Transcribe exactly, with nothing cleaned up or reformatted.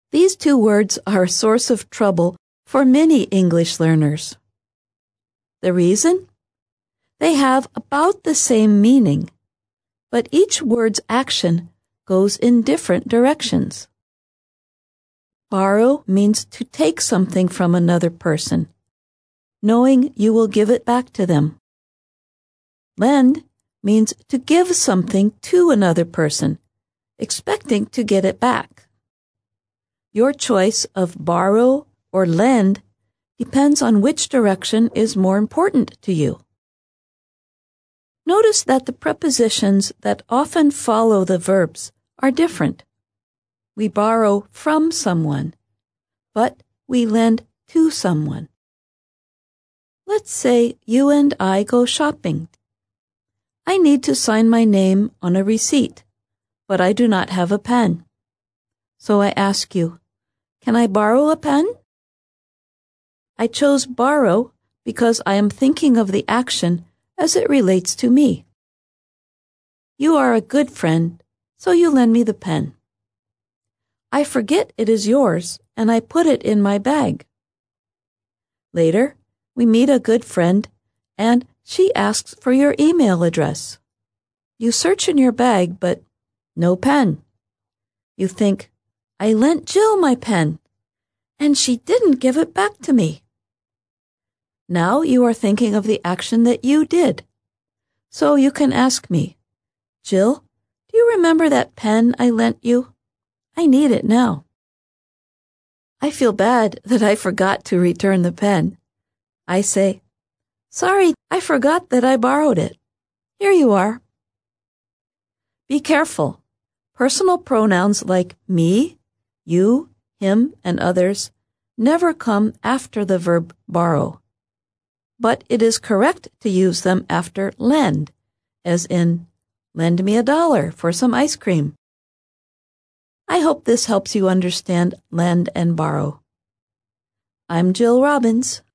These two words are a source of trouble for many English learners. The reason? They have about the same meaning, but each word's action goes in different directions. Borrow means to take something from another person, knowing you will give it back to them. Lend means to give something to another person, expecting to get it back. Your choice of borrow or lend depends on which direction is more important to you. Notice that the prepositions that often follow the verbs are different. We borrow from someone, but we lend to someone. Let's say you and I go shopping. I need to sign my name on a receipt, but I do not have a pen. So I ask you, can I borrow a pen? I chose borrow because I am thinking of the action as it relates to me. You are a good friend, so you lend me the pen. I forget it is yours, and I put it in my bag. Later, we meet a good friend, and she asks for your email address. You search in your bag, but no pen. You think, I lent Jill my pen, and she didn't give it back to me. Now you are thinking of the action that you did. So you can ask me, Jill, do you remember that pen I lent you? I need it now. I feel bad that I forgot to return the pen. I say, sorry, I forgot that I borrowed it. Here you are. Be careful. Personal pronouns like me, you, him, and others never come after the verb borrow. But it is correct to use them after lend, as in, lend me a dollar for some ice cream. I hope this helps you understand lend and borrow. I'm Jill Robbins.